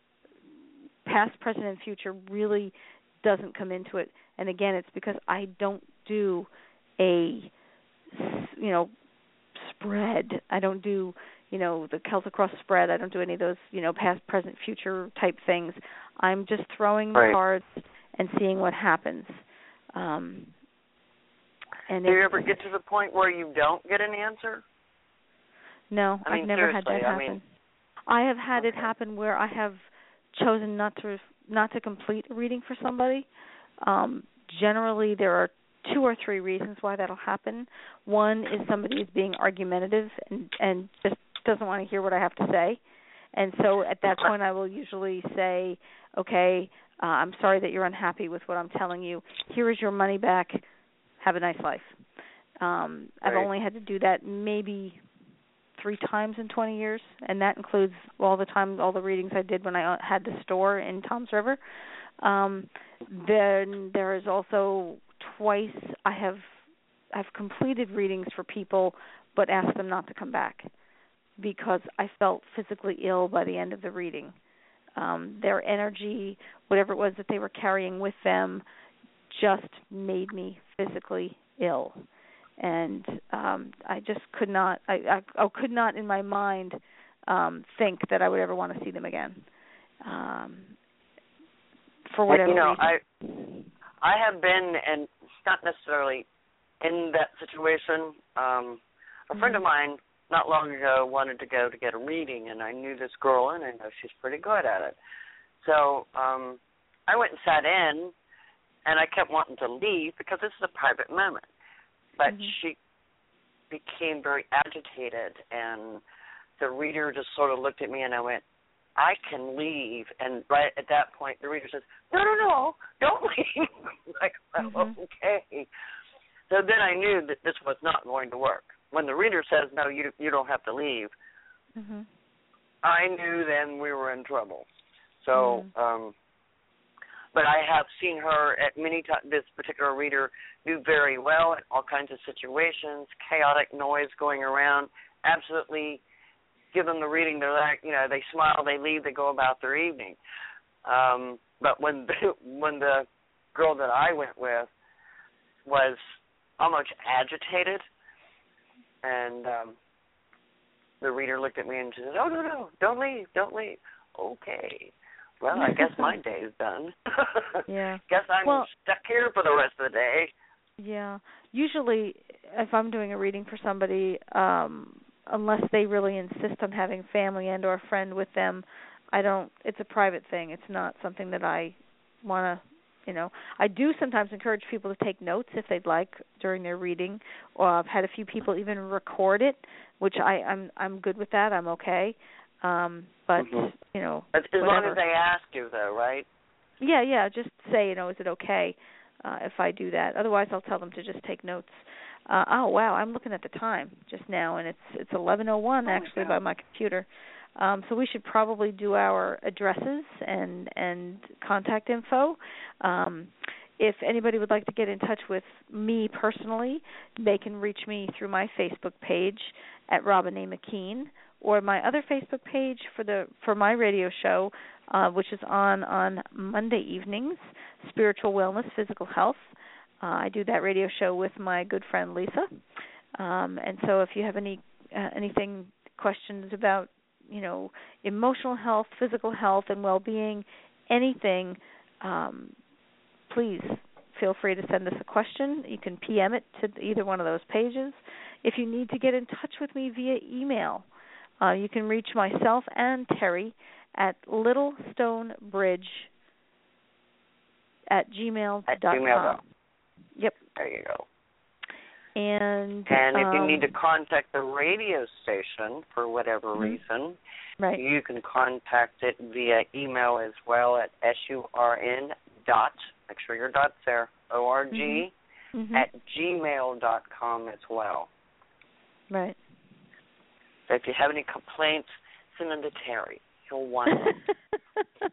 past, present, and future really doesn't come into it. And again, it's because I don't do a, you know, spread. I don't do, you know, the Celtic Cross spread. I don't do any of those, you know, past, present, future type things. I'm just throwing the right. cards and seeing what happens. Um, and do you ever get to the point where you don't get an answer? No, I mean, I've never had that happen. I, mean, I have had okay. it happen where I have chosen not to not to complete a reading for somebody. Um, generally, there are two or three reasons why that'll happen. One is somebody is being argumentative and, and just doesn't want to hear what I have to say. And so at that point, I will usually say, okay, uh, I'm sorry that you're unhappy with what I'm telling you. Here is your money back. Have a nice life. Um, right. I've only had to do that maybe three times in twenty years, and that includes all the time, all the readings I did when I had the store in Toms River. Um, then there is also twice I have I've completed readings for people, but asked them not to come back. because I felt physically ill by the end of the reading. Um, their energy, whatever it was that they were carrying with them, just made me physically ill. And um, I just could not, I, I, I could not in my mind um, think that I would ever want to see them again. Um, for whatever you know, reason. I, I have been, and not necessarily in that situation. Um, a friend Mm-hmm. of mine not long ago wanted to go to get a reading, and I knew this girl, and I know she's pretty good at it. So um, I went and sat in, and I kept wanting to leave because this is a private moment. But mm-hmm. she became very agitated, and the reader just sort of looked at me, and I went, I can leave. And right at that point, the reader says, no, no, no, don't leave. I'm like, well, mm-hmm. okay. So then I knew that this was not going to work. When the reader says, no, you you don't have to leave, mm-hmm. I knew then we were in trouble. So, mm-hmm. um, but I have seen her at many times, this particular reader do very well in all kinds of situations, chaotic noise going around, absolutely give them the reading, they're like, you know, they smile, they leave, they go about their evening. Um, but when the, when the girl that I went with was almost agitated, and um, the reader looked at me and she said, oh, no, no, don't leave, don't leave. Okay. Well, I guess my day is done. Yeah. Guess I'm well, stuck here for the rest of the day. Yeah. Usually, if I'm doing a reading for somebody, um, unless they really insist on having family and or a friend with them, I don't, it's a private thing. It's not something that I want to, you know. I do sometimes encourage people to take notes if they'd like during their reading, or I've had a few people even record it, which I, I'm I'm good with that. I'm okay. Um, but, mm-hmm. you know, As whatever. long as they ask you, though, right? Yeah, yeah, just say, you know, is it okay uh, if I do that? Otherwise, I'll tell them to just take notes. Uh, oh, wow, I'm looking at the time just now, and it's it's eleven oh one, oh, actually, yeah. by my computer. Um, so we should probably do our addresses and, and contact info. Um, if anybody would like to get in touch with me personally, they can reach me through my Facebook page at Robin A. McKean, or my other Facebook page for the for my radio show, uh, which is on on Monday evenings, Spiritual Wellness, Physical Health. Uh, I do that radio show with my good friend Lisa. Um, and so if you have any uh, anything, questions about, you know, emotional health, physical health, and well-being, anything, um, please feel free to send us a question. You can P M it to either one of those pages. If you need to get in touch with me via email, uh, you can reach myself and Terry at littlestonebridge at gmail dot com. At gmail. Yep. There you go. And and if um, you need to contact the radio station for whatever mm-hmm. reason, right. you can contact it via email as well at surn dot, make sure your dot's there, O R G, mm-hmm. at gmail dot com as well. Right. So if you have any complaints, send them to Terry. He'll want them.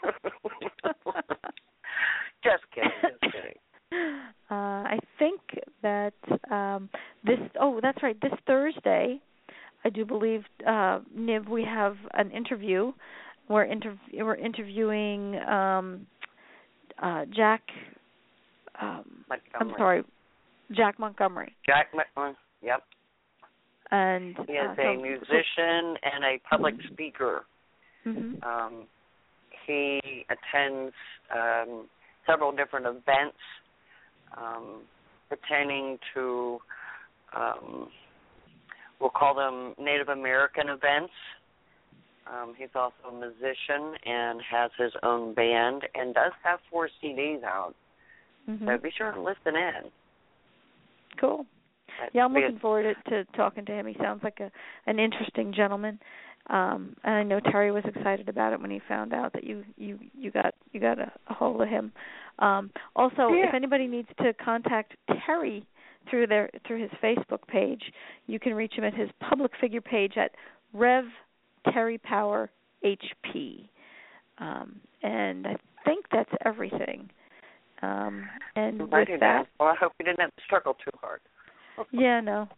Just kidding, just kidding. Uh, I think that um, this, oh, that's right, this Thursday, I do believe, uh, Niv, we have an interview. We're, inter- we're interviewing um, uh, Jack, um, I'm sorry, Jack Montgomery. Jack Montgomery, yep. And he is uh, a so, musician and a public speaker. Mm-hmm. Um, he attends um, several different events um, pertaining to, um, we'll call them Native American events. Um, he's also a musician and has his own band and does have four C Ds out. Mm-hmm. So be sure to listen in. Cool. That's Yeah, I'm looking good. forward to, to talking to him. He sounds like a an interesting gentleman, um, and I know Terry was excited about it when he found out that you you, you got you got a, a hold of him. Um, also, yeah. if anybody needs to contact Terry through their through his Facebook page, you can reach him at his public figure page at Rev Terry Power H P, um, and I think that's everything. Um, and with that, well, I hope you didn't have to struggle too hard. yeah, no.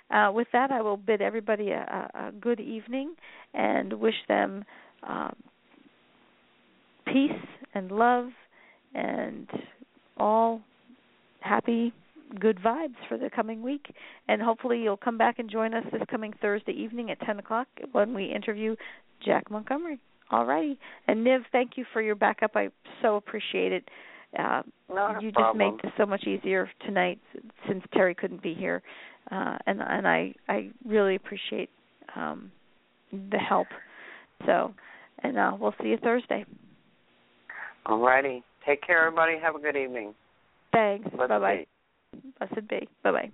uh, with that, I will bid everybody a, a good evening and wish them um, peace and love and all happy, good vibes for the coming week. And hopefully you'll come back and join us this coming Thursday evening at ten o'clock when we interview Jack Montgomery. All righty. And Niv, thank you for your backup. I so appreciate it. Uh, Not you a just problem. made this so much easier tonight since Terry couldn't be here. Uh, and and I, I really appreciate um, the help. So, and uh, we'll see you Thursday. All righty. Take care, everybody. Have a good evening. Thanks. Blessed Bye-bye. be. Blessed be. Bye-bye.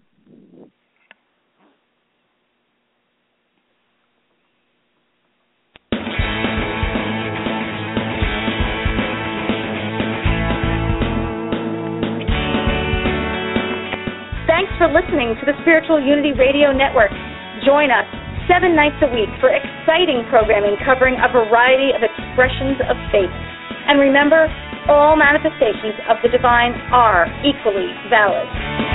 Thanks for listening to the Spiritual Unity Radio Network. Join us seven nights a week for exciting programming covering a variety of expressions of faith. And remember, all manifestations of the divine are equally valid.